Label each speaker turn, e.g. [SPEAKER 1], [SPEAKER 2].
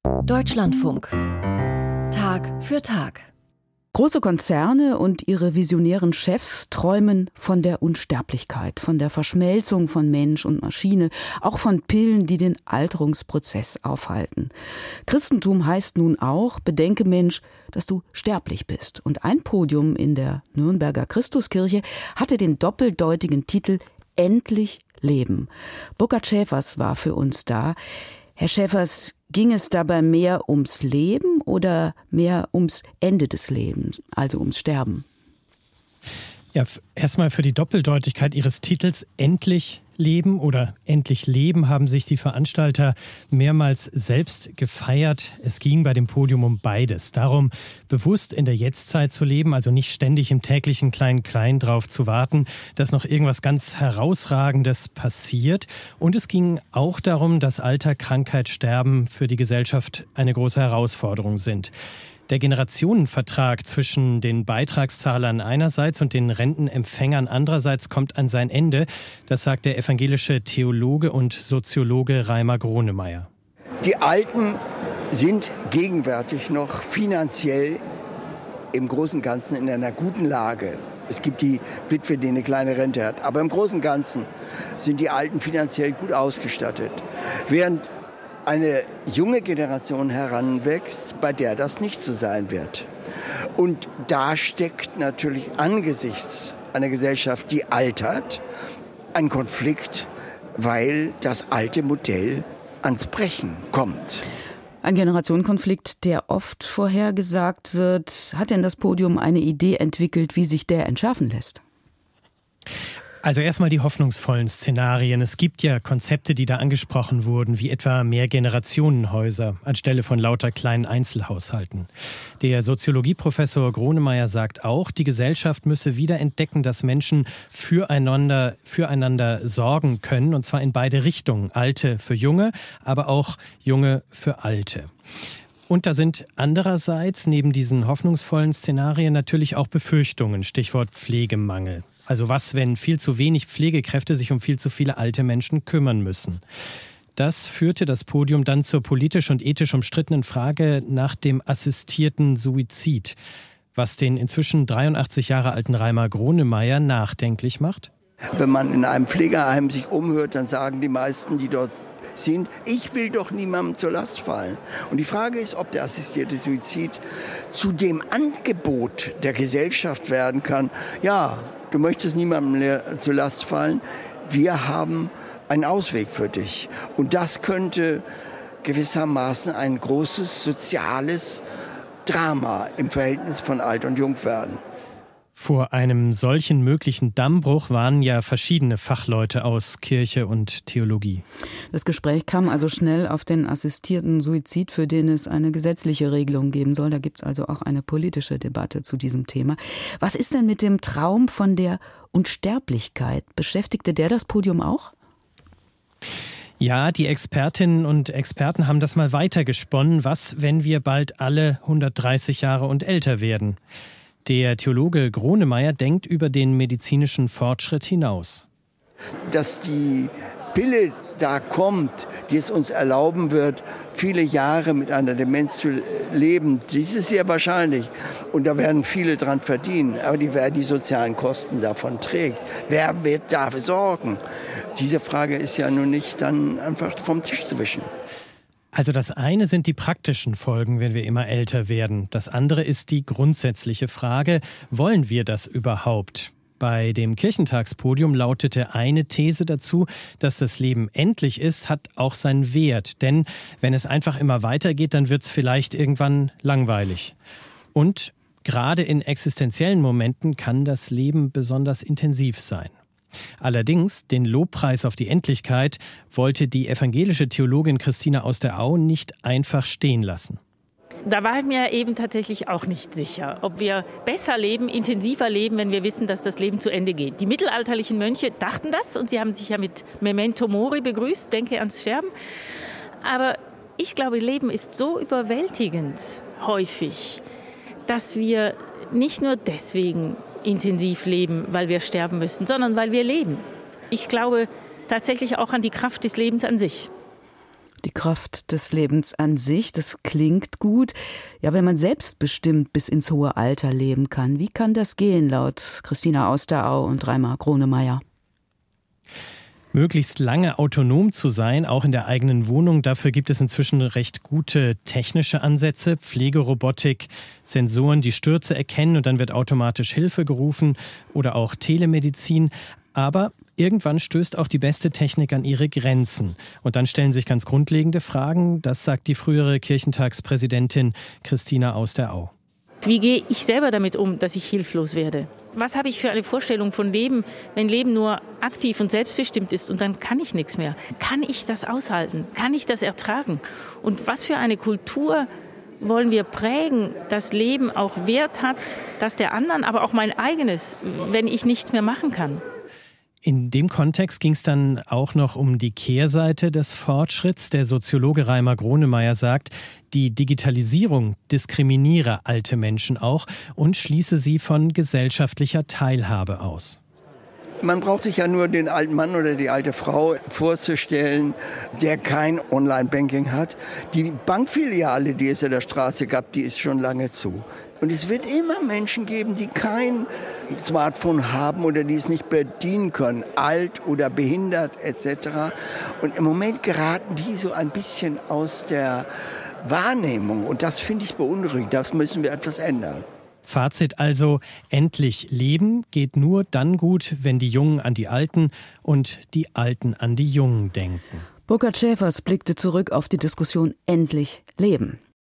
[SPEAKER 1] Deutschlandfunk. Tag für Tag.
[SPEAKER 2] Große Konzerne und ihre visionären Chefs träumen von der Unsterblichkeit, von der Verschmelzung von Mensch und Maschine, auch von Pillen, die den Alterungsprozess aufhalten. Christentum heißt nun auch, bedenke Mensch, dass du sterblich bist. Und ein Podium in der Nürnberger Christuskirche hatte den doppeldeutigen Titel Endlich Leben. Burkhard Schäfers war für uns da. Herr Schäfers, ging es dabei mehr ums Leben oder mehr ums Ende des Lebens, also ums Sterben?
[SPEAKER 3] Ja, erstmal für die Doppeldeutigkeit Ihres Titels Endlich Leben oder Endlich Leben haben sich die Veranstalter mehrmals selbst gefeiert. Es ging bei dem Podium um beides. Darum, bewusst in der Jetztzeit zu leben, also nicht ständig im täglichen Klein-Klein drauf zu warten, dass noch irgendwas ganz Herausragendes passiert. Und es ging auch darum, dass Alter, Krankheit, Sterben für die Gesellschaft eine große Herausforderung sind. Der Generationenvertrag zwischen den Beitragszahlern einerseits und den Rentenempfängern andererseits kommt an sein Ende. Das sagt der evangelische Theologe und Soziologe Reimer Gronemeyer.
[SPEAKER 4] Die Alten sind gegenwärtig noch finanziell im Großen und Ganzen in einer guten Lage. Es gibt die Witwe, die eine kleine Rente hat. Aber im Großen und Ganzen sind die Alten finanziell gut ausgestattet. Während eine junge Generation heranwächst, bei der das nicht so sein wird. Und da steckt natürlich angesichts einer Gesellschaft, die altert, ein Konflikt, weil das alte Modell ans Brechen kommt.
[SPEAKER 2] Ein Generationenkonflikt, der oft vorhergesagt wird. Hat denn das Podium eine Idee entwickelt, wie sich der entschärfen lässt?
[SPEAKER 3] Also erstmal die hoffnungsvollen Szenarien. Es gibt ja Konzepte, die da angesprochen wurden, wie etwa Mehrgenerationenhäuser anstelle von lauter kleinen Einzelhaushalten. Der Soziologieprofessor Gronemeyer sagt auch, die Gesellschaft müsse wieder entdecken, dass Menschen füreinander sorgen können, und zwar in beide Richtungen. Alte für Junge, aber auch Junge für Alte. Und da sind andererseits neben diesen hoffnungsvollen Szenarien natürlich auch Befürchtungen, Stichwort Pflegemangel. Also was, wenn viel zu wenig Pflegekräfte sich um viel zu viele alte Menschen kümmern müssen? Das führte das Podium dann zur politisch und ethisch umstrittenen Frage nach dem assistierten Suizid, was den inzwischen 83 Jahre alten Reimer Gronemeyer nachdenklich macht.
[SPEAKER 4] Wenn man in einem Pflegeheim sich umhört, dann sagen die meisten, die dort sind, ich will doch niemandem zur Last fallen. Und die Frage ist, ob der assistierte Suizid zu dem Angebot der Gesellschaft werden kann. Ja, du möchtest niemandem zur Last fallen. Wir haben einen Ausweg für dich. Und das könnte gewissermaßen ein großes soziales Drama im Verhältnis von Alt und Jung werden.
[SPEAKER 3] Vor einem solchen möglichen Dammbruch waren ja verschiedene Fachleute aus Kirche und Theologie.
[SPEAKER 2] Das Gespräch kam also schnell auf den assistierten Suizid, für den es eine gesetzliche Regelung geben soll. Da gibt es also auch eine politische Debatte zu diesem Thema. Was ist denn mit dem Traum von der Unsterblichkeit? Beschäftigte der das Podium auch?
[SPEAKER 3] Ja, die Expertinnen und Experten haben das mal weitergesponnen. Was, wenn wir bald alle 130 Jahre und älter werden? Der Theologe Gronemeyer denkt über den medizinischen Fortschritt hinaus.
[SPEAKER 4] Dass die Pille da kommt, die es uns erlauben wird, viele Jahre mit einer Demenz zu leben, dies ist sehr wahrscheinlich. Und da werden viele dran verdienen. Aber wer die sozialen Kosten davon trägt, wer wird dafür sorgen? Diese Frage ist ja nun nicht dann einfach vom Tisch zu wischen.
[SPEAKER 3] Also das eine sind die praktischen Folgen, wenn wir immer älter werden. Das andere ist die grundsätzliche Frage, wollen wir das überhaupt? Bei dem Kirchentagspodium lautete eine These dazu, dass das Leben endlich ist, hat auch seinen Wert. Denn wenn es einfach immer weitergeht, dann wird es vielleicht irgendwann langweilig. Und gerade in existenziellen Momenten kann das Leben besonders intensiv sein. Allerdings, den Lobpreis auf die Endlichkeit wollte die evangelische Theologin Christina aus der Au nicht einfach stehen lassen.
[SPEAKER 5] Da war ich mir eben tatsächlich auch nicht sicher, ob wir besser leben, intensiver leben, wenn wir wissen, dass das Leben zu Ende geht. Die mittelalterlichen Mönche dachten das und sie haben sich ja mit Memento Mori begrüßt, denke ans Sterben. Aber ich glaube, Leben ist so überwältigend häufig, dass wir nicht nur deswegen intensiv leben, weil wir sterben müssen, sondern weil wir leben. Ich glaube tatsächlich auch an die Kraft des Lebens an sich.
[SPEAKER 2] Die Kraft des Lebens an sich, das klingt gut. Ja, wenn man selbstbestimmt bis ins hohe Alter leben kann, wie kann das gehen, laut Christina Austerau und Reimer Gronemeyer?
[SPEAKER 3] Möglichst lange autonom zu sein, auch in der eigenen Wohnung. Dafür gibt es inzwischen recht gute technische Ansätze. Pflegerobotik, Sensoren, die Stürze erkennen und dann wird automatisch Hilfe gerufen oder auch Telemedizin. Aber irgendwann stößt auch die beste Technik an ihre Grenzen. Und dann stellen sich ganz grundlegende Fragen. Das sagt die frühere Kirchentagspräsidentin Christina Austerau.
[SPEAKER 5] Wie gehe ich selber damit um, dass ich hilflos werde? Was habe ich für eine Vorstellung von Leben, wenn Leben nur aktiv und selbstbestimmt ist und dann kann ich nichts mehr? Kann ich das aushalten? Kann ich das ertragen? Und was für eine Kultur wollen wir prägen, dass Leben auch Wert hat, das der anderen, aber auch mein eigenes, wenn ich nichts mehr machen kann?
[SPEAKER 3] In dem Kontext ging es dann auch noch um die Kehrseite des Fortschritts. Der Soziologe Reimer Gronemeyer sagt, die Digitalisierung diskriminiere alte Menschen auch und schließe sie von gesellschaftlicher Teilhabe aus.
[SPEAKER 4] Man braucht sich ja nur den alten Mann oder die alte Frau vorzustellen, der kein Online-Banking hat. Die Bankfiliale, die es in der Straße gab, die ist schon lange zu. Und es wird immer Menschen geben, die kein Smartphone haben oder die es nicht bedienen können, alt oder behindert etc. Und im Moment geraten die so ein bisschen aus der Wahrnehmung. Und das finde ich beunruhigend. Das müssen wir etwas ändern.
[SPEAKER 3] Fazit also, endlich leben geht nur dann gut, wenn die Jungen an die Alten und die Alten an die Jungen denken.
[SPEAKER 2] Burkhard Schäfers blickte zurück auf die Diskussion Endlich leben.